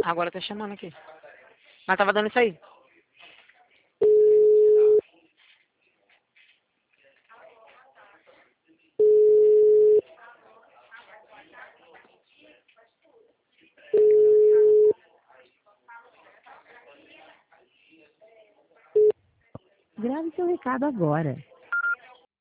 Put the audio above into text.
Agora tá chamando aqui. Ela tava dando isso aí. Grave seu recado agora.